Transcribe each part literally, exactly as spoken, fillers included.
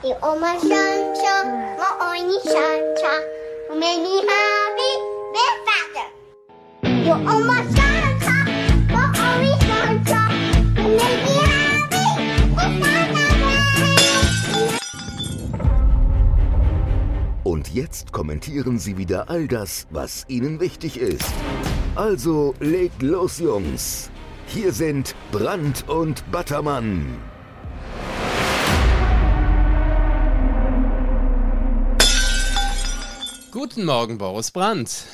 You are my sunshine, my only sunshine. You make me happy, big faster. You are my sunshine, my only sunshine. You make me happy, big faster. Und jetzt kommentieren sie wieder all das, was ihnen wichtig ist. Also legt los, Jungs. Hier sind Brandt und Battermann. Guten Morgen, Boris Brandt.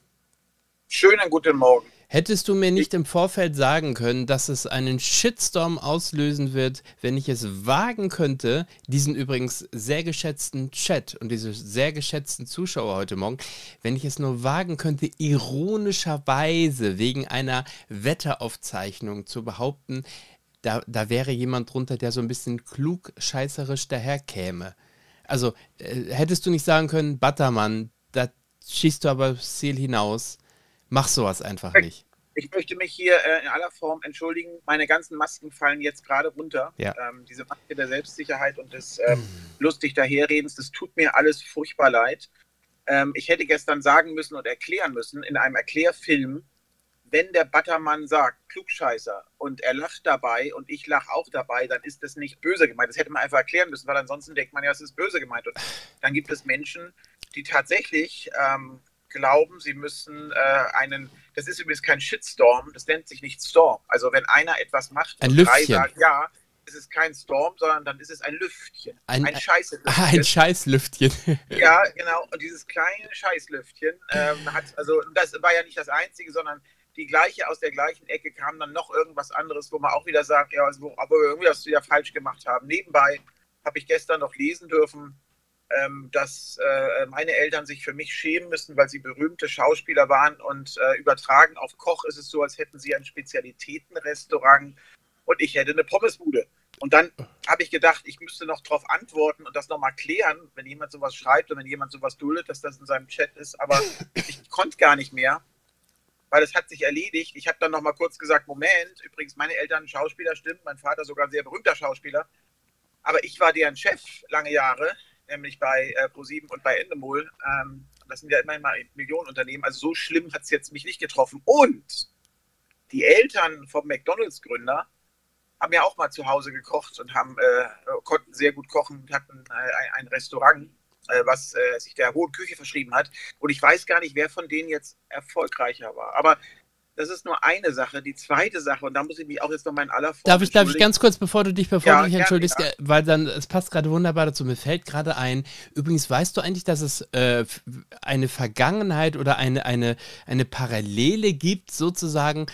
Schönen guten Morgen. Hättest du mir nicht im Vorfeld sagen können, dass es einen Shitstorm auslösen wird, wenn ich es wagen könnte, diesen übrigens sehr geschätzten Chat und diese sehr geschätzten Zuschauer heute Morgen, wenn ich es nur wagen könnte, ironischerweise wegen einer Wetteraufzeichnung zu behaupten, da, da wäre jemand drunter, der so ein bisschen klugscheißerisch daherkäme. Also, äh, hättest du nicht sagen können, Battermann, da schießt du aber das Ziel hinaus. Mach sowas einfach nicht. Ich möchte mich hier äh, in aller Form entschuldigen. Meine ganzen Masken fallen jetzt gerade runter. Ja. Ähm, diese Maske der Selbstsicherheit und des ähm, mm. lustig daherredens, das tut mir alles furchtbar leid. Ähm, ich hätte gestern sagen müssen und erklären müssen, in einem Erklärfilm, wenn der Battermann sagt, Klugscheißer, und er lacht dabei und ich lache auch dabei, dann ist das nicht böse gemeint. Das hätte man einfach erklären müssen, weil ansonsten denkt man ja, es ist böse gemeint. Und dann gibt es Menschen, die tatsächlich ähm, glauben, sie müssen äh, einen, das ist übrigens kein Shitstorm, das nennt sich nicht Storm. Also wenn einer etwas macht ein und Lüftchen. drei sagen, ja, es ist kein Storm, sondern dann ist es ein Lüftchen. Ein, ein Scheißlüftchen. Ah, ein Scheißlüftchen. Ja, genau. Und dieses kleine Scheißlüftchen ähm, hat, also das war ja nicht das einzige, sondern die gleiche, aus der gleichen Ecke kam dann noch irgendwas anderes, wo man auch wieder sagt, ja, also, aber irgendwie das wieder falsch gemacht haben. Nebenbei habe ich gestern noch lesen dürfen, ähm, dass äh, meine Eltern sich für mich schämen müssen, weil sie berühmte Schauspieler waren und äh, übertragen auf Koch ist es so, als hätten sie ein Spezialitätenrestaurant und ich hätte eine Pommesbude. Und dann habe ich gedacht, ich müsste noch darauf antworten und das nochmal klären, wenn jemand sowas schreibt und wenn jemand sowas duldet, dass das in seinem Chat ist. Aber ich konnte gar nicht mehr, weil es hat sich erledigt. Ich habe dann nochmal kurz gesagt, Moment, übrigens meine Eltern Schauspieler, stimmt, mein Vater sogar ein sehr berühmter Schauspieler. Aber ich war deren Chef lange Jahre, nämlich bei äh, ProSieben und bei Endemol. Ähm, das sind ja immerhin mal Millionenunternehmen. Also so schlimm hat es jetzt mich nicht getroffen. Und die Eltern vom McDonalds-Gründer haben ja auch mal zu Hause gekocht und haben, äh, konnten sehr gut kochen und hatten äh, ein Restaurant, äh, was äh, sich der hohen Küche verschrieben hat. Und ich weiß gar nicht, wer von denen jetzt erfolgreicher war. Aber das ist nur eine Sache. Die zweite Sache, und da muss ich mich auch jetzt noch mal in aller Form Darf ich, darf ich ganz kurz, bevor du dich, bevor ja, du dich entschuldigst, ja. weil dann, es passt gerade wunderbar dazu, mir fällt gerade ein, übrigens weißt du eigentlich, dass es äh, eine Vergangenheit oder eine, eine, eine Parallele gibt, sozusagen,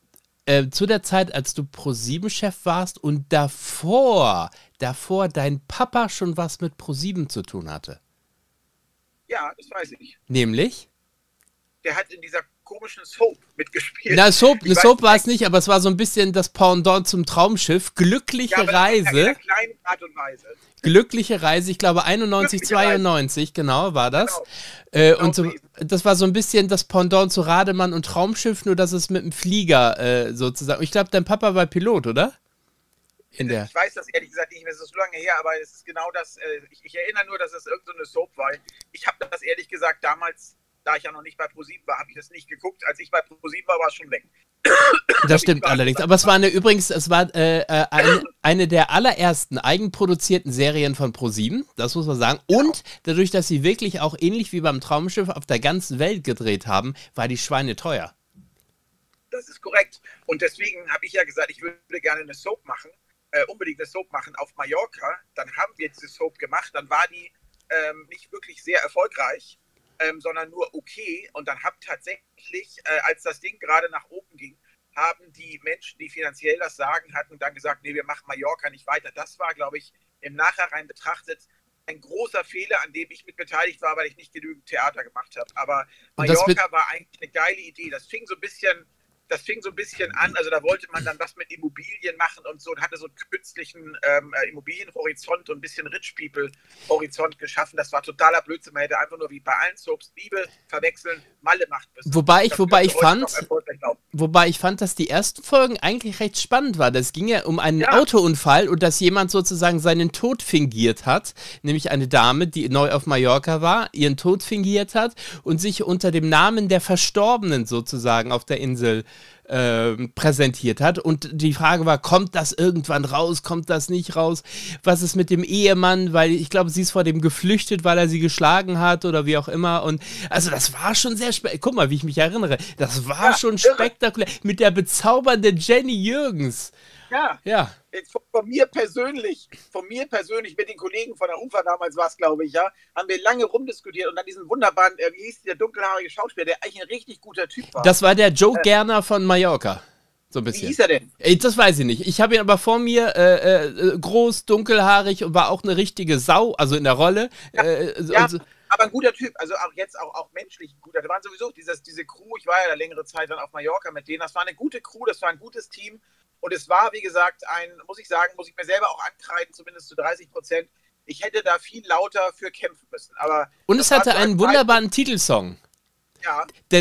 äh, zu der Zeit, als du ProSieben-Chef warst und davor, davor dein Papa schon was mit ProSieben zu tun hatte? Ja, das weiß ich. Nämlich? Der hat in dieser komischen Soap mitgespielt. Na, Soap, eine Ich Soap weiß war es nicht, aber es war so ein bisschen das Pendant zum Traumschiff. Glückliche ja, aber Reise. in einer kleinen Art und Weise. Glückliche Reise, ich glaube einundneunzig, zweiundneunzig, genau, war das. Genau. Äh, und so, das war so ein bisschen das Pendant zu Rademann und Traumschiff, nur dass es mit dem Flieger äh, sozusagen. Ich glaube, dein Papa war Pilot, oder? In der ich weiß das ehrlich gesagt nicht mehr, es ist so lange her, aber es ist genau das. Äh, ich, ich erinnere nur, dass es irgendeine so Soap war. Ich habe das ehrlich gesagt damals, da ich ja noch nicht bei ProSieben war, habe ich das nicht geguckt. Als ich bei ProSieben war, war es schon weg. Das stimmt allerdings. Aber es war eine, übrigens, es war äh, äh, eine, eine der allerersten eigenproduzierten Serien von ProSieben, das muss man sagen. Und dadurch, dass sie wirklich auch ähnlich wie beim Traumschiff auf der ganzen Welt gedreht haben, war die Schweine teuer. Das ist korrekt. Und deswegen habe ich ja gesagt, ich würde gerne eine Soap machen, äh, unbedingt eine Soap machen auf Mallorca. Dann haben wir diese Soap gemacht. Dann war die ähm, nicht wirklich sehr erfolgreich. Ähm, sondern nur okay. Und dann haben tatsächlich, äh, als das Ding gerade nach oben ging, haben die Menschen, die finanziell das Sagen hatten, dann gesagt, nee, wir machen Mallorca nicht weiter. Das war, glaube ich, im Nachhinein betrachtet ein großer Fehler, an dem ich mit beteiligt war, weil ich nicht genügend Theater gemacht habe. Aber Mallorca war eigentlich eine geile Idee. Das fing so ein bisschen... Das fing so ein bisschen an, also da wollte man dann was mit Immobilien machen und so und hatte so einen künstlichen ähm, Immobilienhorizont und ein bisschen Rich People-Horizont geschaffen. Das war totaler Blödsinn. Man hätte einfach nur wie bei allen Soaps Liebe verwechseln, Malle macht bis. Wobei ich, wobei ich fand, Wobei ich fand, dass die ersten Folgen eigentlich recht spannend waren. Das ging ja um einen Ja. Autounfall und dass jemand sozusagen seinen Tod fingiert hat. Nämlich eine Dame, die neu auf Mallorca war, ihren Tod fingiert hat und sich unter dem Namen der Verstorbenen sozusagen auf der Insel ähm, präsentiert hat. Und die Frage war, kommt das irgendwann raus, kommt das nicht raus? Was ist mit dem Ehemann? Weil ich glaube, sie ist vor dem geflüchtet, weil er sie geschlagen hat oder wie auch immer. Und also das war schon sehr spektakulär. Guck mal, wie ich mich erinnere. Das war Ja, schon irre. spektakulär. Mit der bezaubernden Jenny Jürgens. Ja. Ja. Jetzt Von, von mir persönlich, von mir persönlich mit den Kollegen von der U F A damals war es, glaube ich, ja, haben wir lange rumdiskutiert und dann diesen wunderbaren, äh, wie hieß der dunkelhaarige Schauspieler, der eigentlich ein richtig guter Typ war. Das war der Joe Gerner von Mallorca. So ein wie bisschen. hieß er denn? Ey, das weiß ich nicht. Ich habe ihn aber vor mir äh, äh, groß, dunkelhaarig und war auch eine richtige Sau, also in der Rolle. Äh, Ja, also, aber ein guter Typ, also auch jetzt auch, auch menschlich ein guter. Da waren sowieso dieses, diese Crew, ich war ja längere Zeit dann auf Mallorca mit denen, das war eine gute Crew, das war ein gutes Team und es war, wie gesagt, ein, muss ich sagen, muss ich mir selber auch ankreiden, zumindest zu dreißig Prozent. Ich hätte da viel lauter für kämpfen müssen. Aber und das es war hatte zu einen einem wunderbaren Titelsong. Zeitpunkt- Ja.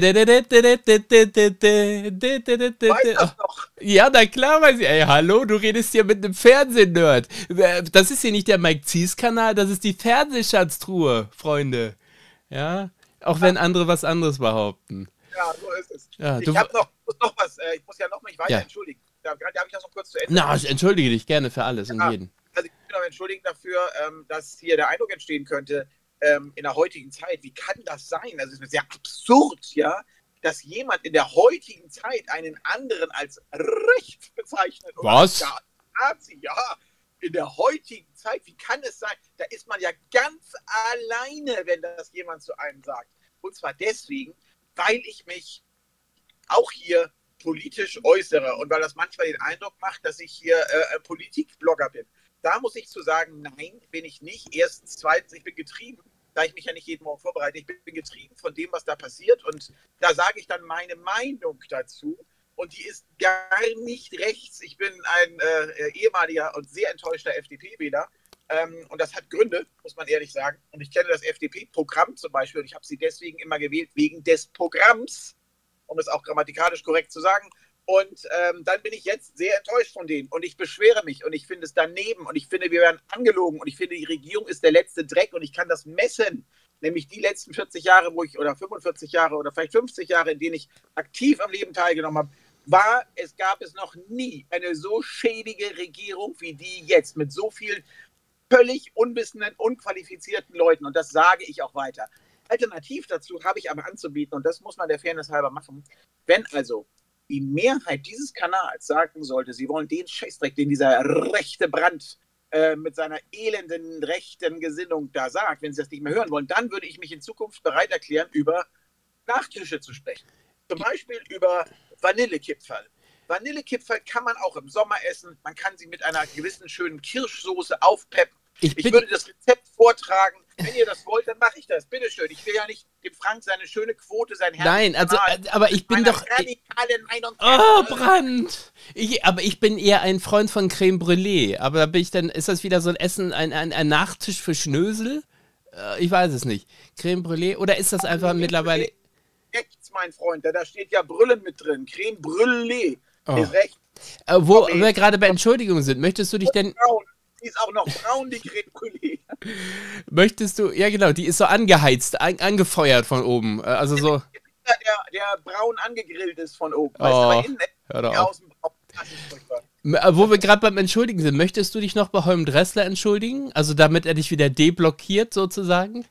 Weiß das noch? Ja, na klar, weiß ich. Ey, hallo, du redest hier mit einem Fernsehnerd. Das ist hier nicht der Mike Zies-Kanal, das ist die Fernsehschatztruhe, Freunde. Ja, auch wenn andere was anderes behaupten. Ja, so ist es. Ja, ich du- habe noch, muss noch was, äh, ich muss ja noch mich weiter Ja. entschuldigen. Da, darf ich das noch kurz zu Ende? Na, ich entschuldige dich gerne für alles und Ja. jeden. Also ich will noch entschuldigen dafür, ähm, dass hier der Eindruck entstehen könnte, ähm, in der heutigen Zeit, wie kann das sein? Also es ist sehr absurd, ja, dass jemand in der heutigen Zeit einen anderen als rechts bezeichnet. oder Was? als Nazi, ja. In der heutigen Zeit, wie kann es sein? Da ist man ja ganz alleine, wenn das jemand zu einem sagt. Und zwar deswegen, weil ich mich auch hier politisch äußere und weil das manchmal den Eindruck macht, dass ich hier äh, Politikblogger bin. Da muss ich zu sagen, nein, bin ich nicht. Erstens, zweitens, ich bin getrieben, da ich mich ja nicht jeden Morgen vorbereite, ich bin getrieben von dem, was da passiert und da sage ich dann meine Meinung dazu und die ist gar nicht rechts. Ich bin ein äh, ehemaliger und sehr enttäuschter F D P-Wähler ähm, und das hat Gründe, muss man ehrlich sagen. Und ich kenne das F D P-Programm zum Beispiel und ich habe sie deswegen immer gewählt, wegen des Programms, um es auch grammatikalisch korrekt zu sagen. Und ähm, dann bin ich jetzt sehr enttäuscht von denen und ich beschwere mich und ich finde es daneben und ich finde, wir werden angelogen und ich finde, die Regierung ist der letzte Dreck und ich kann das messen, nämlich die letzten vierzig Jahre, wo ich, oder fünfundvierzig Jahre oder vielleicht fünfzig Jahre, in denen ich aktiv am Leben teilgenommen habe, war, es gab es noch nie eine so schäbige Regierung wie die jetzt, mit so vielen völlig unwissenden, unqualifizierten Leuten und das sage ich auch weiter. Alternativ dazu habe ich aber anzubieten, und das muss man der Fairness halber machen, wenn also die Mehrheit dieses Kanals sagen sollte, sie wollen den Scheißdreck, den dieser rechte Brand äh, mit seiner elenden rechten Gesinnung da sagt, wenn sie das nicht mehr hören wollen, dann würde ich mich in Zukunft bereit erklären, über Nachtische zu sprechen. Zum Beispiel über Vanillekipferl. Vanillekipferl kann man auch im Sommer essen. Man kann sie mit einer gewissen schönen Kirschsoße aufpeppen. Ich Ich bin, würde das Rezept vortragen. Wenn ihr das wollt, dann mache ich das. Bitteschön. Ich will ja nicht dem Frank seine schöne Quote, sein Herz. nein, also, äh, aber ich bin doch... radikalen Meinung. Oh, Brand! Ich, aber ich bin eher ein Freund von Creme Brûlée. Aber da bin ich dann, ist das wieder so ein Essen, ein, ein, ein Nachtisch für Schnösel? Äh, ich weiß es nicht. Creme Brûlée? Oder ist das einfach mittlerweile... Rechts, mein Freund. Da, da steht ja Brüllen mit drin. Creme Brûlée. Oh. Ist recht. Äh, wo Sorry. wir gerade bei Entschuldigung sind, möchtest du dich denn... Braun. Die ist auch noch braun, die Creme Brûlée. Möchtest du... Ja genau, die ist so angeheizt, an, angefeuert von oben. Äh, Also so... Der, der braun angegrillt ist von oben. Oh, Weißt du, aber innen hör doch die auf. außen braun. Das ist furchtbar. Äh, Wo wir gerade beim Entschuldigen sind, möchtest du dich noch bei Holm Dressler entschuldigen? Also damit er dich wieder deblockiert sozusagen?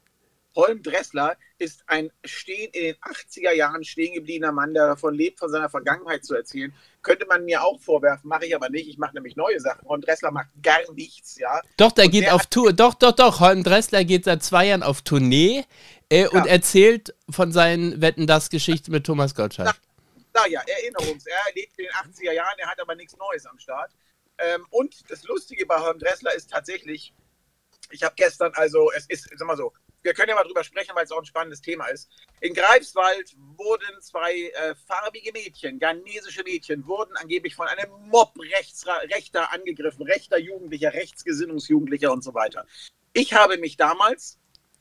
Holm Dressler ist ein stehen, in den achtziger Jahren stehen gebliebener Mann, der davon lebt, von seiner Vergangenheit zu erzählen. Könnte man mir auch vorwerfen, mache ich aber nicht. Ich mache nämlich neue Sachen. Holm Dressler macht gar nichts, ja. Doch, der Und geht der auf hat- Tour. Doch, doch, doch. Holm Dressler geht seit zwei Jahren auf Tournee äh, und Ja. erzählt von seinen Wetten-das-Geschichten mit Thomas Gottschalk. Da ja, Erinnerungs. Er lebt in den achtziger Jahren, er hat aber nichts Neues am Start. Ähm, und das Lustige bei Holm Dressler ist tatsächlich, ich habe gestern, also es ist, sag mal so, wir können ja mal drüber sprechen, weil es auch ein spannendes Thema ist. In Greifswald wurden zwei äh, farbige Mädchen, ghanesische Mädchen, wurden angeblich von einem Mob rechts, rechter angegriffen, rechter Jugendlicher, Rechtsgesinnungsjugendlicher und so weiter. Ich habe mich damals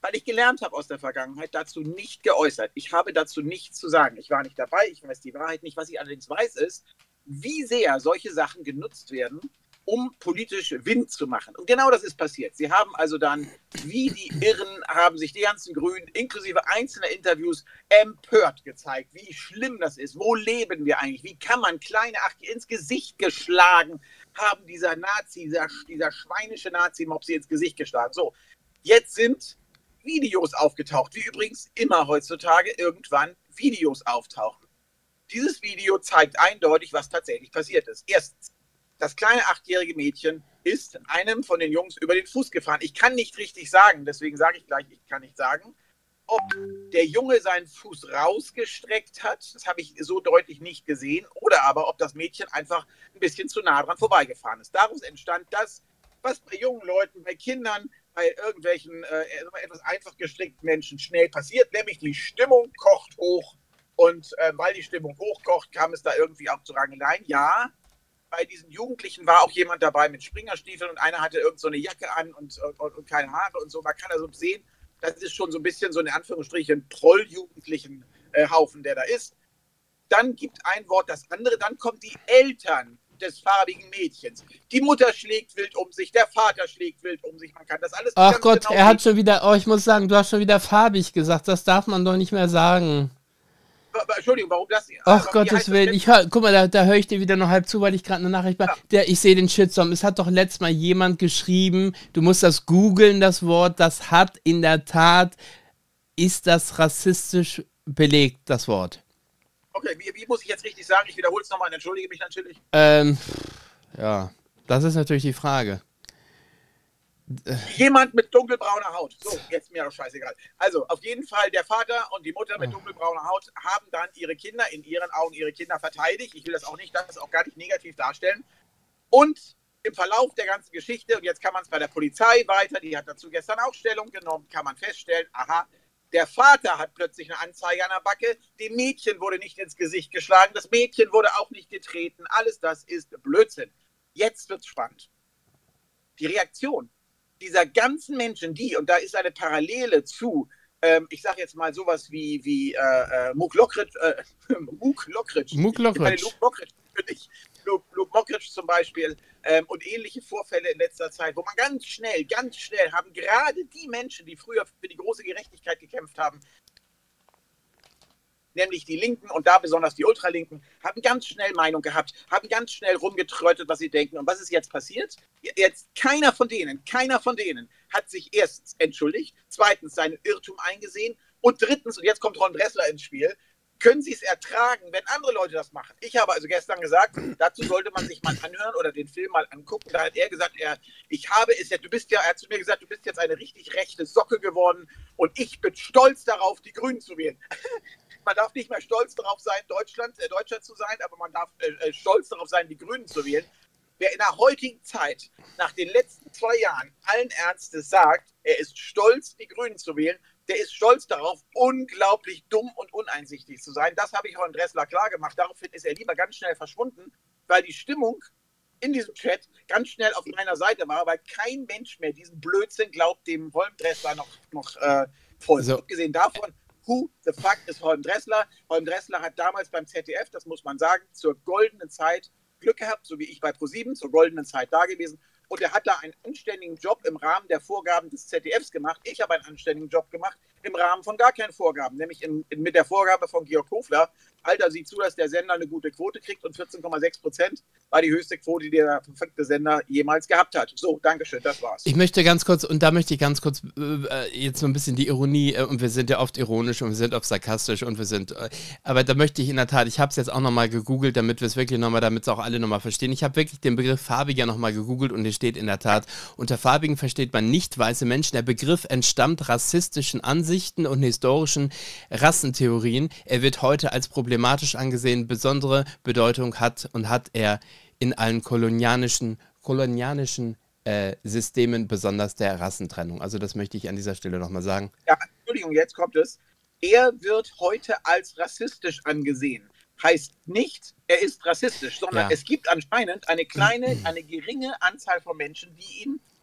weil ich gelernt habe aus der Vergangenheit, dazu nicht geäußert. Ich habe dazu nichts zu sagen. Ich war nicht dabei, ich weiß die Wahrheit nicht. Was ich allerdings weiß, ist, wie sehr solche Sachen genutzt werden, um politisch Wind zu machen. Und genau das ist passiert. Sie haben also dann, wie die Irren, haben sich die ganzen Grünen, inklusive einzelner Interviews, empört gezeigt, wie schlimm das ist. Wo leben wir eigentlich? Wie kann man kleine Acht ins Gesicht geschlagen haben, dieser Nazi, dieser, dieser schweinische Nazi-Mob sie ins Gesicht geschlagen. So, jetzt sind Videos aufgetaucht, wie übrigens immer heutzutage irgendwann Videos auftauchen. Dieses Video zeigt eindeutig, was tatsächlich passiert ist. Erstens, das kleine achtjährige Mädchen ist einem von den Jungs über den Fuß gefahren. Ich kann nicht richtig sagen, deswegen sage ich gleich, ich kann nicht sagen, ob der Junge seinen Fuß rausgestreckt hat, das habe ich so deutlich nicht gesehen, oder aber ob das Mädchen einfach ein bisschen zu nah dran vorbeigefahren ist. Daraus entstand das, was bei jungen Leuten, bei Kindern, bei irgendwelchen äh, etwas einfach gestrickten Menschen schnell passiert, nämlich die Stimmung kocht hoch. Und äh, weil die Stimmung hochkocht, kam es da irgendwie auch zu Rangeleien. Ja, bei diesen Jugendlichen war auch jemand dabei mit Springerstiefeln und einer hatte irgend so eine Jacke an und, und, und keine Haare und so. Man kann also sehen, das ist schon so ein bisschen so in Anführungsstrichen Trolljugendlichen äh, Haufen, der da ist. Dann gibt ein Wort das andere, dann kommen die Eltern des farbigen Mädchens. Die Mutter schlägt wild um sich, der Vater schlägt wild um sich. Man kann das alles Ach ganz Gott, genau er hat sehen. schon wieder, oh, ich muss sagen, du hast schon wieder farbig gesagt, das darf man doch nicht mehr sagen. Entschuldigung, warum das? Ach aber wie Gottes heißt das Willen, denn? ich hör, guck mal, da, da höre ich dir wieder noch halb zu, weil ich gerade eine Nachricht war. Ja. Der, ich sehe den Shitstorm. Es hat doch letztes Mal jemand geschrieben, du musst das googeln, das Wort, das hat in der Tat, ist das rassistisch belegt, das Wort. Okay, wie, wie muss ich jetzt richtig sagen? Ich wiederhole es nochmal und entschuldige mich natürlich. Ähm, ja, das ist natürlich die Frage. Jemand mit dunkelbrauner Haut. So, jetzt mir doch scheißegal. Also, auf jeden Fall, der Vater und die Mutter mit dunkelbrauner Haut haben dann ihre Kinder, in ihren Augen ihre Kinder verteidigt. Ich will das auch nicht, das auch gar nicht negativ darstellen. Und im Verlauf der ganzen Geschichte, und jetzt kann man es bei der Polizei weiter, die hat dazu gestern auch Stellung genommen, kann man feststellen, aha, der Vater hat plötzlich eine Anzeige an der Backe, dem Mädchen wurde nicht ins Gesicht geschlagen, das Mädchen wurde auch nicht getreten, alles das ist Blödsinn. Jetzt wird's spannend. Die Reaktion dieser ganzen Menschen, die, und da ist eine Parallele zu, ähm, ich sage jetzt mal sowas wie, wie äh, äh, Muck Lockridge, äh, Muck Lockridge. Muck Lockridge. Luke Mockridge, ich, Luke, Luke Mockridge zum Beispiel, ähm, und ähnliche Vorfälle in letzter Zeit, wo man ganz schnell, ganz schnell haben gerade die Menschen, die früher für die große Gerechtigkeit gekämpft haben, nämlich die Linken und da besonders die Ultralinken, haben ganz schnell Meinung gehabt, haben ganz schnell rumgetrötet, was sie denken. Und was ist jetzt passiert? Jetzt keiner von denen, keiner von denen hat sich erstens entschuldigt, zweitens seinen Irrtum eingesehen und drittens, und jetzt kommt Ron Dressler ins Spiel, können sie es ertragen, wenn andere Leute das machen. Ich habe also gestern gesagt, dazu sollte man sich mal anhören oder den Film mal angucken. Da hat er gesagt, er, ich habe es ja, du bist ja, er hat zu mir gesagt, du bist jetzt eine richtig rechte Socke geworden und ich bin stolz darauf, die Grünen zu wählen. Man darf nicht mehr stolz darauf sein, Deutschland, äh, Deutscher zu sein, aber man darf äh, stolz darauf sein, die Grünen zu wählen. Wer in der heutigen Zeit, nach den letzten zwei Jahren, allen Ernstes sagt, er ist stolz, die Grünen zu wählen, der ist stolz darauf, unglaublich dumm und uneinsichtig zu sein. Das habe ich Ron Dressler klar gemacht. Daraufhin ist er lieber ganz schnell verschwunden, weil die Stimmung in diesem Chat ganz schnell auf meiner Seite war, weil kein Mensch mehr diesen Blödsinn glaubt, dem Holm Dressler noch, noch äh, folgt. So. Abgesehen davon, who the fuck ist Holm Dressler? Holm Dressler hat damals beim Z D F, das muss man sagen, zur goldenen Zeit Glück gehabt, so wie ich bei ProSieben, zur goldenen Zeit da gewesen. Und er hat da einen anständigen Job im Rahmen der Vorgaben des Z D Fs gemacht. Ich habe einen anständigen Job gemacht im Rahmen von gar keinen Vorgaben, nämlich in, in, mit der Vorgabe von Georg Hofler. Alter, sieh zu, dass der Sender eine gute Quote kriegt und vierzehn Komma sechs Prozent war die höchste Quote, die der perfekte Sender jemals gehabt hat. So, Dankeschön, das war's. Ich möchte ganz kurz, und da möchte ich ganz kurz äh, jetzt so ein bisschen die Ironie, äh, und wir sind ja oft ironisch und wir sind oft sarkastisch und wir sind, äh, aber da möchte ich in der Tat, ich habe es jetzt auch nochmal gegoogelt, damit wir es wirklich nochmal, damit es auch alle nochmal verstehen. Ich habe wirklich den Begriff farbiger nochmal gegoogelt und hier steht in der Tat, unter Farbigen versteht man nicht weiße Menschen. Der Begriff entstammt rassistischen Ansichten und historischen Rassentheorien. Er wird heute als problematisch angesehen. Besondere Bedeutung hat und hat er in allen kolonialischen, kolonialischen äh, Systemen, besonders der Rassentrennung. Also das möchte ich an dieser Stelle nochmal sagen. Ja, Entschuldigung, jetzt kommt es. Er wird heute als rassistisch angesehen. Heißt nicht, er ist rassistisch, sondern Ja. es gibt anscheinend eine kleine, eine geringe Anzahl von Menschen, die ihn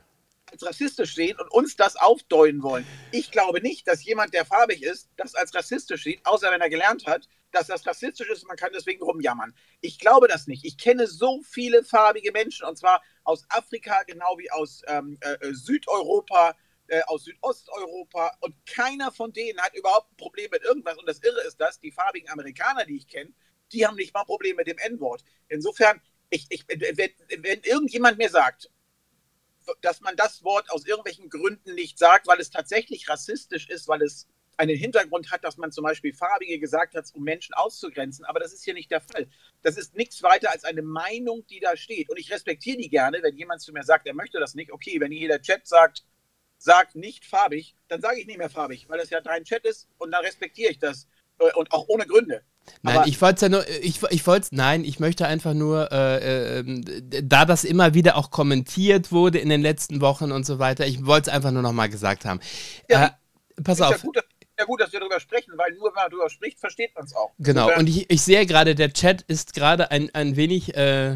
als rassistisch sehen und uns das aufdeuten wollen. Ich glaube nicht, dass jemand, der farbig ist, das als rassistisch sieht, außer wenn er gelernt hat, dass das rassistisch ist und man kann deswegen rumjammern. Ich glaube das nicht. Ich kenne so viele farbige Menschen, und zwar aus Afrika, genau wie aus ähm, äh, Südeuropa, äh, aus Südosteuropa, und keiner von denen hat überhaupt ein Problem mit irgendwas. Und das Irre ist das, die farbigen Amerikaner, die ich kenne, die haben nicht mal ein Problem mit dem En-Wort. Insofern, ich, ich, wenn, wenn irgendjemand mir sagt, dass man das Wort aus irgendwelchen Gründen nicht sagt, weil es tatsächlich rassistisch ist, weil es einen Hintergrund hat, dass man zum Beispiel Farbige gesagt hat, um Menschen auszugrenzen. Aber das ist hier nicht der Fall. Das ist nichts weiter als eine Meinung, die da steht. Und ich respektiere die gerne, wenn jemand zu mir sagt, er möchte das nicht. Okay, wenn hier der Chat sagt, sagt nicht farbig, dann sage ich nicht mehr farbig, weil das ja dein Chat ist, und dann respektiere ich das. Und auch ohne Gründe. Nein, aber ich wollte ja nur, ich, ich wollte, nein, ich möchte einfach nur, äh, äh, da das immer wieder auch kommentiert wurde in den letzten Wochen und so weiter, ich wollte es einfach nur nochmal gesagt haben. Ja, äh, pass ist auf. Ja gut, dass, ja gut, dass wir darüber sprechen, weil nur wenn man darüber spricht, versteht man es auch. Genau, Insofern, und ich, ich sehe gerade, der Chat ist gerade ein, ein wenig, äh,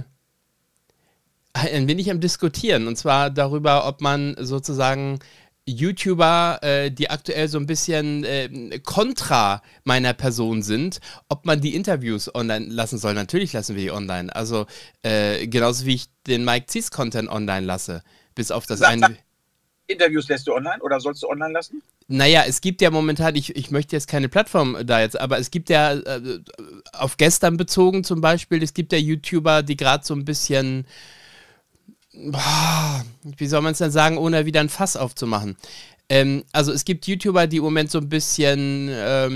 ein wenig am Diskutieren, und zwar darüber, ob man sozusagen YouTuber, äh, die aktuell so ein bisschen äh, kontra meiner Person sind, ob man die Interviews online lassen soll. Natürlich lassen wir die online. Also äh, genauso wie ich den Mike Zies Content online lasse. Bis auf das Sag, eine. sag, Interviews lässt du online oder sollst du online lassen? Naja, es gibt ja momentan, ich, ich möchte jetzt keine Plattform da jetzt, aber es gibt ja äh, auf gestern bezogen zum Beispiel, es gibt ja YouTuber, die gerade so ein bisschen, boah, wie soll man es denn sagen, ohne wieder ein Fass aufzumachen. Ähm, also es gibt YouTuber, die im Moment so ein bisschen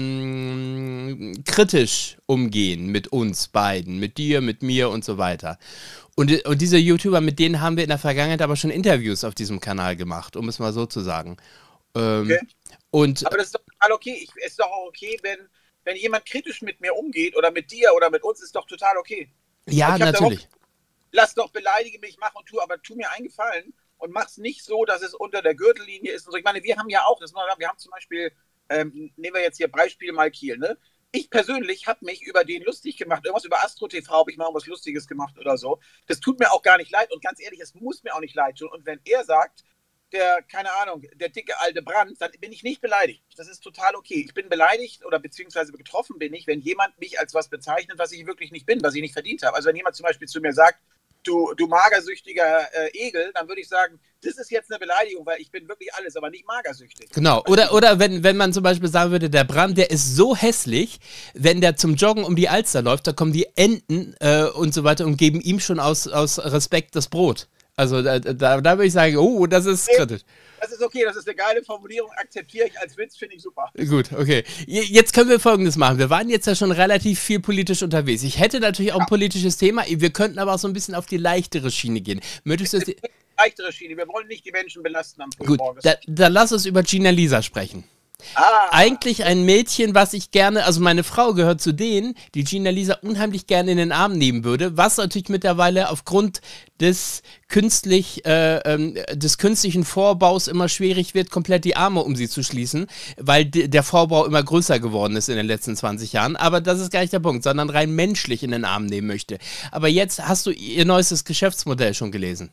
ähm, kritisch umgehen mit uns beiden, mit dir, mit mir und so weiter. Und, und diese YouTuber, mit denen haben wir in der Vergangenheit aber schon Interviews auf diesem Kanal gemacht, um es mal so zu sagen. Ähm, Okay. und Aber das ist doch total okay. Ich, es ist doch auch okay, wenn, wenn jemand kritisch mit mir umgeht oder mit dir oder mit uns, ist doch total okay. ja, Ich hab natürlich. darauf, lass doch, beleidige mich, mach und tu, aber tu mir einen Gefallen und mach's nicht so, dass es unter der Gürtellinie ist. Und so. Ich meine, wir haben ja auch, das muss man sagen, wir haben zum Beispiel, ähm, nehmen wir jetzt hier Beispiel Mike Kiel, ne? Ich persönlich habe mich über den lustig gemacht, irgendwas über Astro T V habe ich mal irgendwas Lustiges gemacht oder so. Das tut mir auch gar nicht leid, und ganz ehrlich, es muss mir auch nicht leid tun. Und wenn er sagt, der, keine Ahnung, der dicke alte Brand, dann bin ich nicht beleidigt. Das ist total okay. Ich bin beleidigt oder beziehungsweise getroffen bin ich, wenn jemand mich als was bezeichnet, was ich wirklich nicht bin, was ich nicht verdient habe. Also wenn jemand zum Beispiel zu mir sagt, du, du magersüchtiger äh, Egel, dann würde ich sagen, das ist jetzt eine Beleidigung, weil ich bin wirklich alles, aber nicht magersüchtig. Genau, oder, oder wenn, wenn man zum Beispiel sagen würde, der Brand, der ist so hässlich, wenn der zum Joggen um die Alster läuft, da kommen die Enten äh, und so weiter und geben ihm schon aus, aus Respekt das Brot. Also da, da, da würde ich sagen, oh, das ist kritisch. Das ist okay, das ist eine geile Formulierung, akzeptiere ich als Witz, finde ich super. Gut, okay. Jetzt können wir Folgendes machen. Wir waren jetzt ja schon relativ viel politisch unterwegs. Ich hätte natürlich auch ein politisches Thema, wir könnten aber auch so ein bisschen auf die leichtere Schiene gehen. Möchtest du das? Leichtere Schiene, wir wollen nicht die Menschen belasten am frühen Gut, Morgen. da, dann lass uns über Gina Lisa sprechen. Ah, Eigentlich ein Mädchen, was ich gerne, also meine Frau gehört zu denen, die Gina Lisa unheimlich gerne in den Arm nehmen würde, was natürlich mittlerweile aufgrund des künstlich, äh, ähm, des künstlichen Vorbaus immer schwierig wird, komplett die Arme um sie zu schließen, weil der Vorbau immer größer geworden ist in den letzten zwanzig Jahren. Aber das ist gar nicht der Punkt, sondern rein menschlich in den Arm nehmen möchte. Aber jetzt hast du ihr neuestes Geschäftsmodell schon gelesen.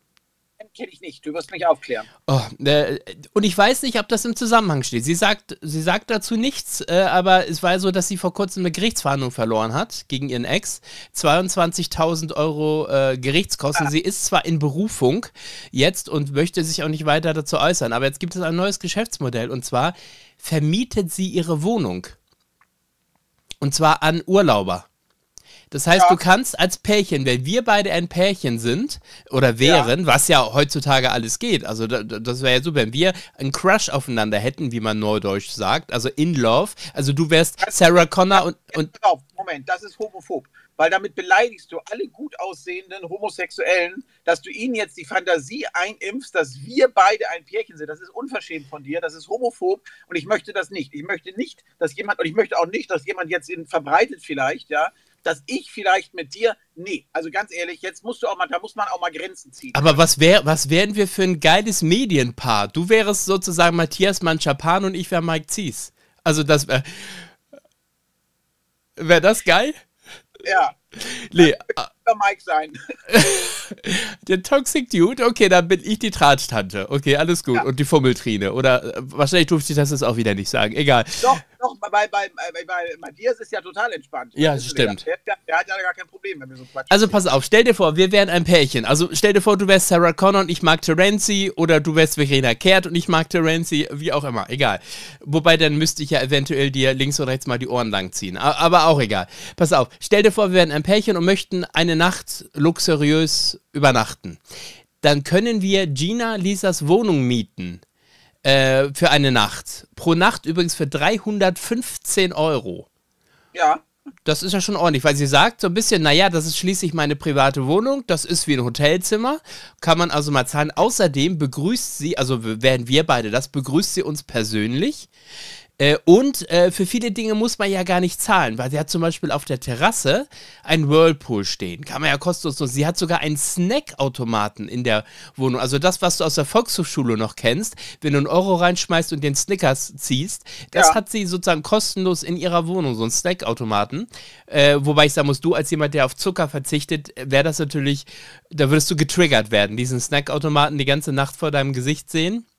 kenne ich nicht, du wirst mich aufklären. Oh, äh, und ich weiß nicht, ob das im Zusammenhang steht. Sie sagt, sie sagt dazu nichts, äh, aber es war so, dass sie vor kurzem eine Gerichtsverhandlung verloren hat gegen ihren Ex. zweiundzwanzigtausend Euro äh, Gerichtskosten. Ah. Sie ist zwar in Berufung jetzt und möchte sich auch nicht weiter dazu äußern, aber jetzt gibt es ein neues Geschäftsmodell, und zwar vermietet sie ihre Wohnung. Und zwar an Urlauber. Das heißt, ja. du kannst als Pärchen, wenn wir beide ein Pärchen sind oder wären, ja. was ja heutzutage alles geht, also da, das wäre ja super, wenn wir einen Crush aufeinander hätten, wie man neudeutsch sagt, also in love, also du wärst das Sarah Connor und... und auf, Moment, das ist homophob, weil damit beleidigst du alle gut aussehenden Homosexuellen, dass du ihnen jetzt die Fantasie einimpfst, dass wir beide ein Pärchen sind. Das ist unverschämt von dir, das ist homophob und ich möchte das nicht. Ich möchte nicht, dass jemand, und ich möchte auch nicht, dass jemand jetzt in, verbreitet vielleicht, ja, dass ich vielleicht mit dir, nee, also ganz ehrlich, jetzt musst du auch mal, da muss man auch mal Grenzen ziehen. Aber was wär, was wären wir für ein geiles Medienpaar? Du wärst sozusagen Matthias Manchapan und ich wäre Mike Zies. Also das wäre, wäre das geil? Ja. Nee, Mike sein. Der Toxic Dude? Okay, dann bin ich die Tratsch-Tante. Okay, alles gut. Ja. Und die Fummeltrine. Oder äh, wahrscheinlich durfte ich das jetzt auch wieder nicht sagen. Egal. Doch, doch, bei, bei, bei, bei Matthias ist ja total entspannt. Ja, das stimmt. Der, der, der hat ja gar kein Problem, wenn wir so quatschen. Also pass auf, stell dir vor, wir wären ein Pärchen. Also stell dir vor, du wärst Sarah Connor und ich mag Terenzi, oder du wärst Verena Kehrt und ich mag Terenzi, wie auch immer, egal. Wobei, dann müsste ich ja eventuell dir links und rechts mal die Ohren lang ziehen. Aber auch egal. Pass auf, stell dir vor, wir wären ein Pärchen und möchten eine Nacht luxuriös übernachten. Dann können wir Gina Lisas Wohnung mieten. Äh, für eine Nacht. Pro Nacht übrigens für dreihundertfünfzehn Euro. Ja. Das ist ja schon ordentlich, weil sie sagt so ein bisschen, naja, das ist schließlich meine private Wohnung, das ist wie ein Hotelzimmer, kann man also mal zahlen. Außerdem begrüßt sie, also werden wir beide das, begrüßt sie uns persönlich. Äh, und äh, für viele Dinge muss man ja gar nicht zahlen, weil sie hat zum Beispiel auf der Terrasse einen Whirlpool stehen. Kann man ja kostenlos nutzen. Sie hat sogar einen Snackautomaten in der Wohnung. Also das, was du aus der Volkshochschule noch kennst, wenn du einen Euro reinschmeißt und den Snickers ziehst, das ja. hat sie sozusagen kostenlos in ihrer Wohnung, so einen Snackautomaten. Äh, wobei ich sagen muss, du als jemand, der auf Zucker verzichtet, wäre das natürlich, da würdest du getriggert werden, diesen Snackautomaten die ganze Nacht vor deinem Gesicht sehen.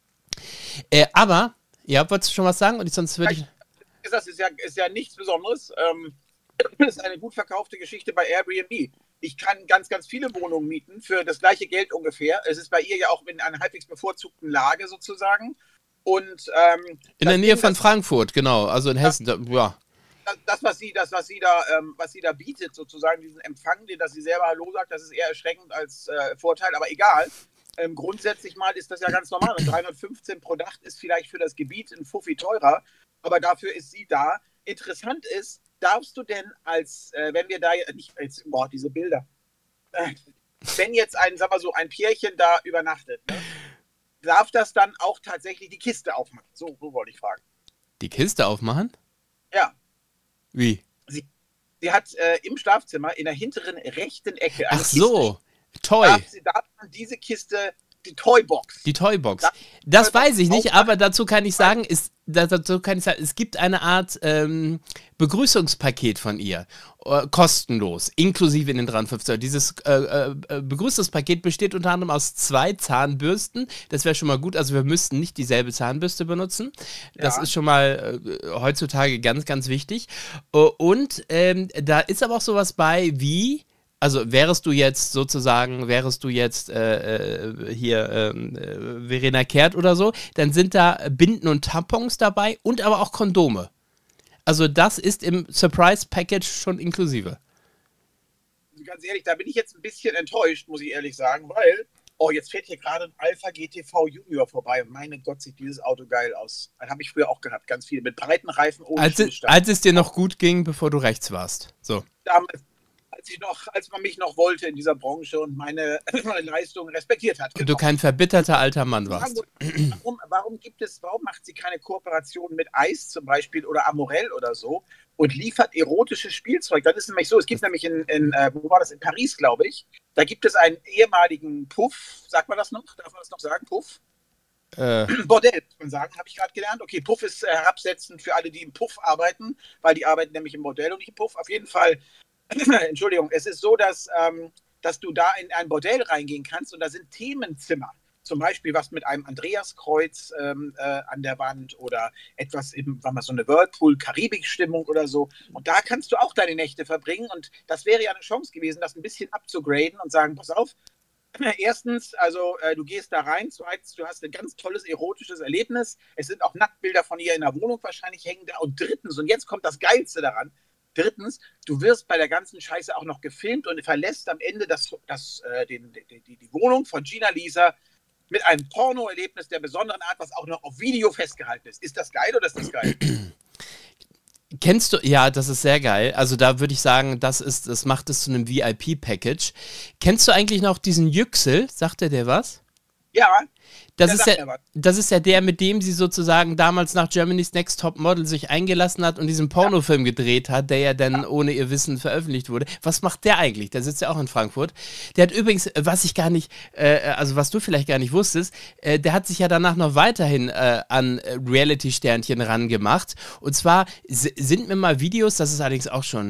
Äh, aber ja, wolltest du schon was sagen? Und sonst würde ich... Das ist ja, ist ja nichts Besonderes. Ähm, das ist eine gut verkaufte Geschichte bei Airbnb. Ich kann ganz, ganz viele Wohnungen mieten für das gleiche Geld ungefähr. Es ist bei ihr ja auch in einer halbwegs bevorzugten Lage sozusagen. Und, ähm, in der Nähe Ding, von das, Frankfurt, genau. Also in Hessen, das, ja. Das, das, was sie, das, was sie da, ähm, was sie da bietet, sozusagen, diesen Empfang, den, dass sie selber Hallo sagt, das ist eher erschreckend als äh, Vorteil, aber egal. Ähm, grundsätzlich mal ist das ja ganz normal. Und dreihundertfünfzehn pro Nacht ist vielleicht für das Gebiet ein Fuffi teurer, aber dafür ist sie da. Interessant ist, darfst du denn als, äh, wenn wir da nicht, jetzt, boah, diese Bilder, äh, wenn jetzt ein, sag mal so, ein Pärchen da übernachtet, ne, darf das dann auch tatsächlich die Kiste aufmachen? So, so wollte ich fragen. Die Kiste aufmachen? Ja. Wie? Sie, sie hat äh, im Schlafzimmer in der hinteren rechten Ecke eine Ach so. Kiste. Toy. Darf, sie, darf man diese Kiste, die Toybox. Die Toybox. Das, das Toybox weiß ich nicht, aber dazu kann ich sagen, ist, dazu kann ich sagen, es gibt eine Art ähm, Begrüßungspaket von ihr. Äh, kostenlos, inklusive in den dreihundertfünfzig Euro. Dieses äh, äh, Begrüßungspaket besteht unter anderem aus zwei Zahnbürsten. Das wäre schon mal gut. Also wir müssten nicht dieselbe Zahnbürste benutzen. Das ja. ist schon mal äh, heutzutage ganz, ganz wichtig. Uh, und ähm, da ist aber auch sowas bei wie... Also wärest du jetzt sozusagen, wärest du jetzt äh, äh, hier äh, Verena Kehrt oder so, dann sind da Binden und Tampons dabei und aber auch Kondome. Also das ist im Surprise-Package schon inklusive. Ganz ehrlich, da bin ich jetzt ein bisschen enttäuscht, muss ich ehrlich sagen, weil, oh, jetzt fährt hier gerade ein Alpha G T V Junior vorbei und meine Gott, sieht dieses Auto geil aus. Das habe ich früher auch gehabt, ganz viele, mit breiten Reifen ohne als, es, als es dir noch gut ging, bevor du rechts warst. So. Damals. Als, ich noch, als man mich noch wollte in dieser Branche und meine, meine Leistungen respektiert hat. Und genau. du kein verbitterter alter Mann warst. Warum, warum gibt es, warum macht sie keine Kooperation mit Eis zum Beispiel oder Amorell oder so und liefert erotisches Spielzeug? Das ist nämlich so, es gibt nämlich in, in äh, wo war das, in Paris, glaube ich, da gibt es einen ehemaligen Puff, sagt man das noch? Darf man das noch sagen, Puff? Äh. Bordell, muss man sagen, habe ich gerade gelernt. Okay, Puff ist äh, herabsetzend für alle, die im Puff arbeiten, weil die arbeiten nämlich im Bordell und nicht im Puff. Auf jeden Fall Entschuldigung, es ist so, dass, ähm, dass du da in ein Bordell reingehen kannst und da sind Themenzimmer. Zum Beispiel was mit einem Andreaskreuz ähm, äh, an der Wand oder etwas eben, war mal so eine Whirlpool-Karibik-Stimmung oder so. Und da kannst du auch deine Nächte verbringen und das wäre ja eine Chance gewesen, das ein bisschen abzugraden und sagen, pass auf, erstens, also äh, du gehst da rein, zweitens, du hast ein ganz tolles erotisches Erlebnis. Es sind auch Nacktbilder von ihr in der Wohnung wahrscheinlich hängen da. Und drittens, und jetzt kommt das Geilste daran, drittens, du wirst bei der ganzen Scheiße auch noch gefilmt und verlässt am Ende das, das, äh, den, die, die, die Wohnung von Gina Lisa mit einem Porno-Erlebnis der besonderen Art, was auch noch auf Video festgehalten ist. Ist das geil oder ist das geil? Kennst du, ja, das ist sehr geil. Also da würde ich sagen, das ist, das macht es zu einem V I P-Package. Kennst du eigentlich noch diesen Yüksel? Sagt der dir was? Ja. Das ist ja, das ist ja der, mit dem sie sozusagen damals nach Germany's Next Top Model sich eingelassen hat und diesen Pornofilm ja. gedreht hat, der ja dann ja. ohne ihr Wissen veröffentlicht wurde. Was macht der eigentlich? Der sitzt ja auch in Frankfurt. Der hat übrigens, was ich gar nicht, äh, also was du vielleicht gar nicht wusstest, äh, der hat sich ja danach noch weiterhin äh, an Reality-Sternchen rangemacht. Und zwar sind mir mal Videos, das ist allerdings auch schon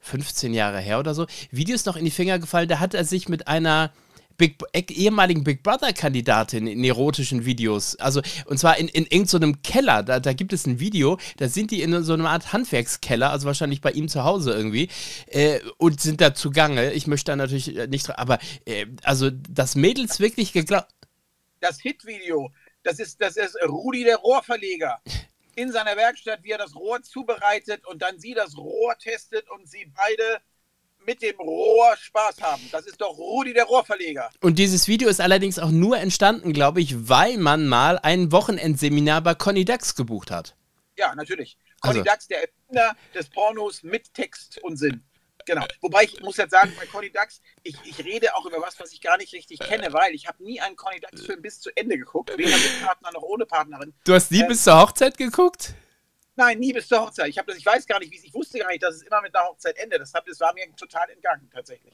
fünfzehn Jahre her oder so, Videos noch in die Finger gefallen, da hat er sich mit einer Big, eh- ehemaligen Big Brother-Kandidatin in erotischen Videos, also und zwar in, in irgendeinem so Keller, da, da gibt es ein Video, da sind die in so einer Art Handwerkskeller, also wahrscheinlich bei ihm zu Hause irgendwie, äh, und sind da zugange. Ich möchte da natürlich äh, nicht, dra- aber äh, also das Mädels wirklich geglaubt. Das Hit-Video, das ist, das ist Rudi der Rohrverleger. In seiner Werkstatt, wie er das Rohr zubereitet und dann sie das Rohr testet und sie beide mit dem Rohr Spaß haben. Das ist doch Rudi der Rohrverleger. Und dieses Video ist allerdings auch nur entstanden, glaube ich, weil man mal ein Wochenendseminar bei Conny Dax gebucht hat. Ja, natürlich. Conny Also. Dax, der Erfinder des Pornos mit Text und Sinn. Genau. Wobei ich muss jetzt sagen, bei Conny Dax, ich, ich rede auch über was, was ich gar nicht richtig kenne, weil ich habe nie einen Conny Dax-Film bis zu Ende geguckt, weder mit Partner noch ohne Partnerin. Du hast nie Ähm, bis zur Hochzeit geguckt? Nein, nie bis zur Hochzeit. Ich, hab das, ich weiß gar nicht, wie es, ich wusste gar nicht, dass es immer mit der Hochzeit endet. Das, hab, das war mir total entgangen, tatsächlich.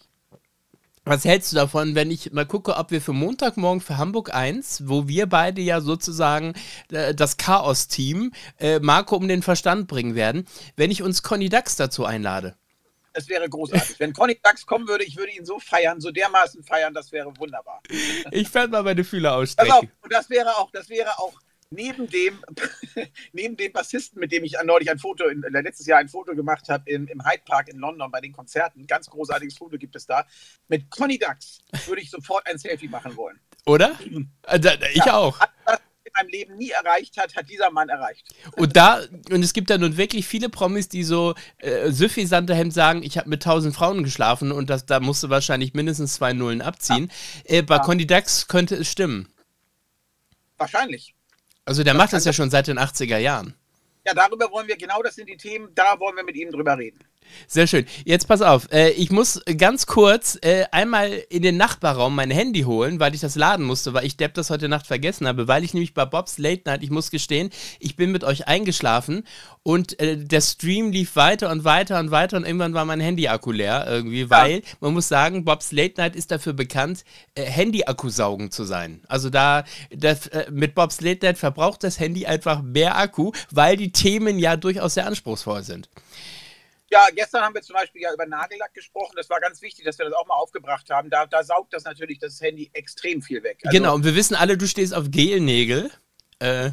Was hältst du davon, wenn ich mal gucke, ob wir für Montagmorgen für Hamburg eins, wo wir beide ja sozusagen äh, das Chaos-Team äh, Marco um den Verstand bringen werden, wenn ich uns Conny Dax dazu einlade? Es wäre großartig. Wenn Conny Dax kommen würde, ich würde ihn so feiern, so dermaßen feiern, das wäre wunderbar. Ich werde mal meine Fühler Pass ausstrecken. auf, und das wäre auch, das wäre auch neben dem, neben dem Bassisten, mit dem ich neulich ein Foto, in, letztes Jahr ein Foto gemacht habe im, im Hyde Park in London bei den Konzerten, ganz großartiges Foto gibt es da, mit Conny Dax würde ich sofort ein Selfie machen wollen. Oder? Äh, da- da- Ich Ja, auch. alles, was er in meinem Leben nie erreicht hat, hat dieser Mann erreicht. Und da, und es gibt da nun wirklich viele Promis, die so äh, süffisante Hemd sagen, ich habe mit tausend Frauen geschlafen und das, da musst du wahrscheinlich mindestens zwei Nullen abziehen. Äh, bei Ja. Conny Dax könnte es stimmen. Wahrscheinlich. Also der Das macht kann das ja das- schon seit den achtziger Jahren. Ja, darüber wollen wir, genau das sind die Themen, da wollen wir mit ihm drüber reden. Sehr schön. Jetzt pass auf, äh, ich muss ganz kurz äh, einmal in den Nachbarraum mein Handy holen, weil ich das laden musste, weil ich Depp das heute Nacht vergessen habe, weil ich nämlich bei Bobs Late Night, ich muss gestehen, ich bin mit euch eingeschlafen und äh, der Stream lief weiter und weiter und weiter und irgendwann war mein Handy-Akku leer irgendwie, weil man muss sagen, Bobs Late Night ist dafür bekannt, äh, Handy-Akkusaugen zu sein. Also da, das, äh, mit Bobs Late Night verbraucht das Handy einfach mehr Akku, weil die Themen ja durchaus sehr anspruchsvoll sind. Ja, gestern haben wir zum Beispiel ja über Nagellack gesprochen. Das war ganz wichtig, dass wir das auch mal aufgebracht haben. Da, da saugt das natürlich das Handy extrem viel weg. Also, Genau, und wir wissen alle, du stehst auf Gelnägel. Äh,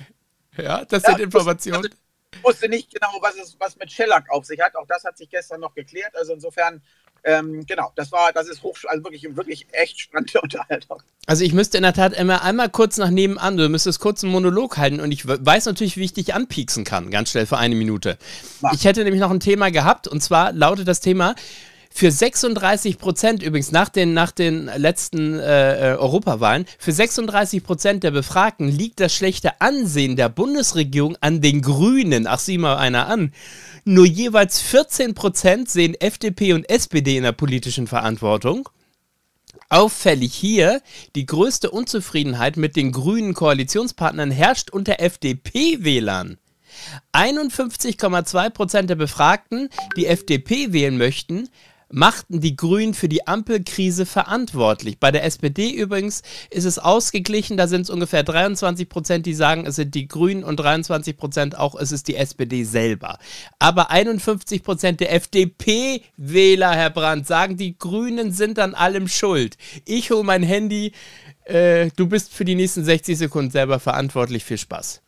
ja, das Ja, sind Informationen. also, ich wusste nicht genau, was es was mit Shellac auf sich hat. Auch das hat sich gestern noch geklärt. Also insofern, ähm, genau, das war, das ist hoch, also wirklich, wirklich echt spannende Unterhaltung. Also ich müsste in der Tat immer einmal kurz nach nebenan, du müsstest kurz einen Monolog halten und ich we- weiß natürlich, wie ich dich anpieksen kann, ganz schnell für eine Minute. Mach. Ich hätte nämlich noch ein Thema gehabt und zwar lautet das Thema, für sechsunddreißig Prozent übrigens nach den, nach den letzten äh, äh, Europawahlen, für sechsunddreißig Prozent der Befragten liegt das schlechte Ansehen der Bundesregierung an den Grünen. Ach, sieh mal einer an. Nur jeweils vierzehn Prozent sehen F D P und S P D in der politischen Verantwortung. Auffällig hier, die größte Unzufriedenheit mit den grünen Koalitionspartnern herrscht unter F D P-Wählern. einundfünfzig Komma zwei Prozent der Befragten, die F D P wählen möchten, machten die Grünen für die Ampelkrise verantwortlich. Bei der S P D übrigens ist es ausgeglichen, da sind es ungefähr dreiundzwanzig Prozent, die sagen, es sind die Grünen und dreiundzwanzig Prozent auch, es ist die S P D selber. Aber einundfünfzig Prozent der F D P-Wähler, Herr Brandt, sagen, die Grünen sind an allem schuld. Ich hole mein Handy, äh, du bist für die nächsten sechzig Sekunden selber verantwortlich. Viel Spaß.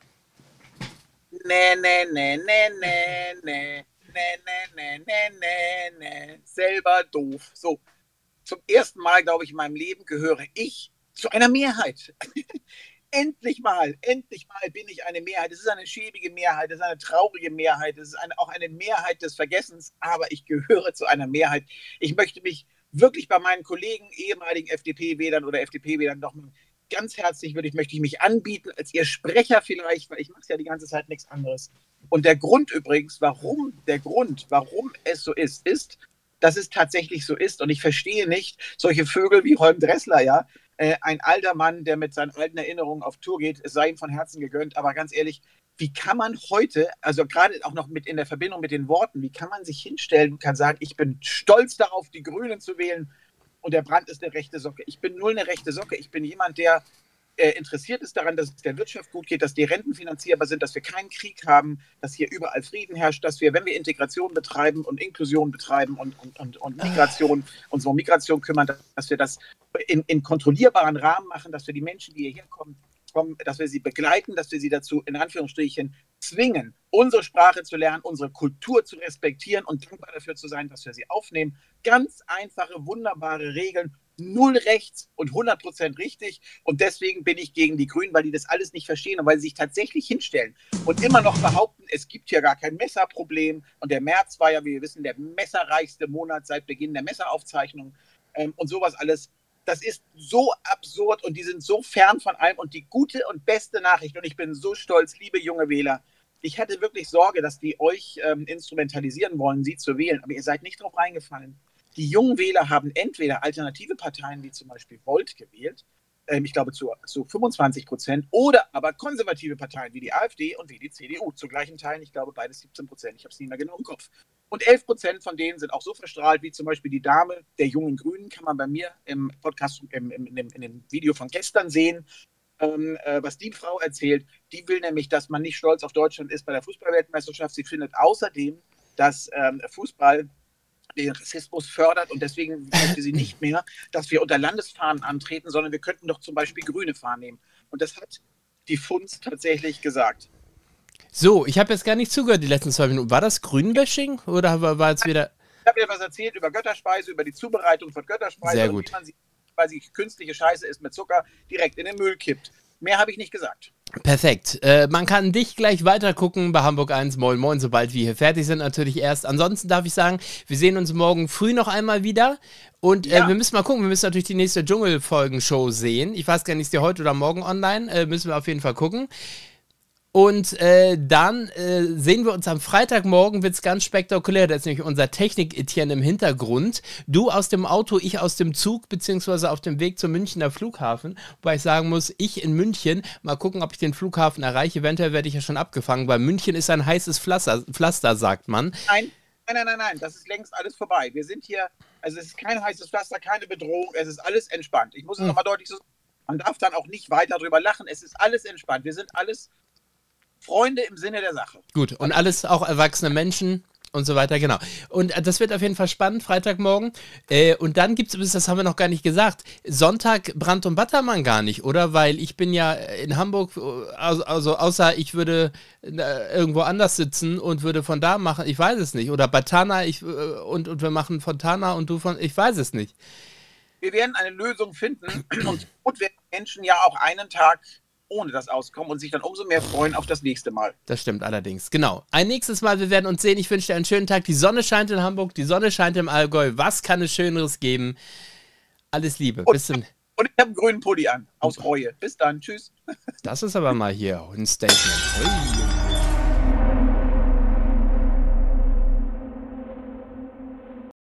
Nee, nee, nee, nee, nee, nee. Nee, nee, nee, nee, nee, nee. Selber doof. So, zum ersten Mal, glaube ich, in meinem Leben gehöre ich zu einer Mehrheit. Endlich mal, endlich mal bin ich eine Mehrheit. Es ist eine schäbige Mehrheit, es ist eine traurige Mehrheit, es ist eine, auch eine Mehrheit des Vergessens, aber ich gehöre zu einer Mehrheit. Ich möchte mich wirklich bei meinen Kollegen, ehemaligen F D P-Wählern oder F D P-Wählern noch ganz herzlich würde ich, möchte ich mich anbieten als Ihr Sprecher vielleicht, weil ich mache ja die ganze Zeit nichts anderes. Und der Grund übrigens, warum, der Grund, warum es so ist, ist, dass es tatsächlich so ist. Und ich verstehe nicht solche Vögel wie Holm Dressler, ja, äh, ein alter Mann, der mit seinen alten Erinnerungen auf Tour geht, es sei ihm von Herzen gegönnt, aber ganz ehrlich, wie kann man heute, also gerade auch noch mit in der Verbindung mit den Worten, wie kann man sich hinstellen und kann sagen, ich bin stolz darauf, die Grünen zu wählen und der Brandt ist eine rechte Socke. Ich bin null eine rechte Socke. Ich bin jemand, der äh, interessiert ist daran, dass es der Wirtschaft gut geht, dass die Renten finanzierbar sind, dass wir keinen Krieg haben, dass hier überall Frieden herrscht, dass wir, wenn wir Integration betreiben und Inklusion betreiben und, und, und, und Migration, uns um Migration kümmern, dass wir das in, in kontrollierbaren Rahmen machen, dass wir die Menschen, die hierher kommen, kommen, dass wir sie begleiten, dass wir sie dazu in Anführungsstrichen zwingen, unsere Sprache zu lernen, unsere Kultur zu respektieren und dankbar dafür zu sein, dass wir sie aufnehmen. Ganz einfache, wunderbare Regeln, null rechts und hundert Prozent richtig. Und deswegen bin ich gegen die Grünen, weil die das alles nicht verstehen und weil sie sich tatsächlich hinstellen und immer noch behaupten, es gibt hier gar kein Messerproblem. Und der März war ja, wie wir wissen, der messerreichste Monat seit Beginn der Messeraufzeichnung ähm, und sowas alles. Das ist so absurd und die sind so fern von allem. Und die gute und beste Nachricht, und ich bin so stolz, liebe junge Wähler, ich hatte wirklich Sorge, dass die euch ähm, instrumentalisieren wollen, sie zu wählen, aber ihr seid nicht drauf reingefallen. Die jungen Wähler haben entweder alternative Parteien wie zum Beispiel Volt gewählt, ähm, ich glaube zu, zu fünfundzwanzig Prozent, oder aber konservative Parteien wie die AfD und wie die C D U zu gleichen Teilen, ich glaube beides siebzehn Prozent, ich habe es nicht mehr genau im Kopf. Und elf Prozent von denen sind auch so verstrahlt, wie zum Beispiel die Dame der jungen Grünen, kann man bei mir im Podcast, im, im, in, dem, in dem Video von gestern sehen, ähm, äh, was die Frau erzählt. Die will nämlich, dass man nicht stolz auf Deutschland ist bei der Fußball-Weltmeisterschaft. Sie findet außerdem, dass ähm, Fußball den Rassismus fördert und deswegen möchte sie nicht mehr, dass wir unter Landesfahnen antreten, sondern wir könnten doch zum Beispiel grüne Fahnen nehmen. Und das hat die Funz tatsächlich gesagt. So, ich habe jetzt gar nicht zugehört die letzten zwei Minuten. War das Grünbashing oder war, war jetzt wieder... Ich habe dir was erzählt über Götterspeise, über die Zubereitung von Götterspeise. Sehr und gut. Wie man sie, weil sie künstliche Scheiße ist mit Zucker, direkt in den Müll kippt. Mehr habe ich nicht gesagt. Perfekt. Äh, man kann dich gleich weiter gucken bei Hamburg eins. Moin Moin, sobald wir hier fertig sind, natürlich erst. Ansonsten darf ich sagen, wir sehen uns morgen früh noch einmal wieder. Und äh, Ja. wir müssen mal gucken, wir müssen natürlich die nächste Dschungelfolgen-Show sehen. Ich weiß gar nicht, ist die heute oder morgen online? Äh, müssen wir auf jeden Fall gucken. Und äh, dann äh, sehen wir uns am Freitagmorgen, wird es ganz spektakulär. Da ist nämlich unser Technik-Etienne im Hintergrund. Du aus dem Auto, ich aus dem Zug, beziehungsweise auf dem Weg zum Münchner Flughafen. Wobei ich sagen muss, ich in München, mal gucken, ob ich den Flughafen erreiche. Eventuell werde ich ja schon abgefangen, weil München ist ein heißes Pflaster, Pflaster sagt man. Nein, nein, nein, nein, nein, das ist längst alles vorbei. Wir sind hier, also es ist kein heißes Pflaster, keine Bedrohung, es ist alles entspannt. Ich muss es Hm. nochmal deutlich so sagen. Man darf dann auch nicht weiter drüber lachen, es ist alles entspannt. Wir sind alles Freunde im Sinne der Sache. Gut, und alles auch erwachsene Menschen und so weiter, genau. Und äh, das wird auf jeden Fall spannend, Freitagmorgen. Äh, und dann gibt es, das haben wir noch gar nicht gesagt, Sonntag Brandt und Battermann gar nicht, oder? Weil ich bin ja in Hamburg, also, also außer ich würde äh, irgendwo anders sitzen und würde von da machen, ich weiß es nicht. Oder Batana ich, äh, und, und wir machen Fontana und du von, ich weiß es nicht. Wir werden eine Lösung finden und gut werden Menschen ja auch einen Tag ohne das auskommen und sich dann umso mehr freuen auf das nächste Mal. Das stimmt allerdings, genau. Ein nächstes Mal, wir werden uns sehen. Ich wünsche dir einen schönen Tag. Die Sonne scheint in Hamburg, die Sonne scheint im Allgäu. Was kann es Schöneres geben? Alles Liebe. Und, Bis zum... und ich habe einen grünen Pulli an, aus Reue. Bis dann, tschüss. Das ist aber mal hier ein Statement. Ui.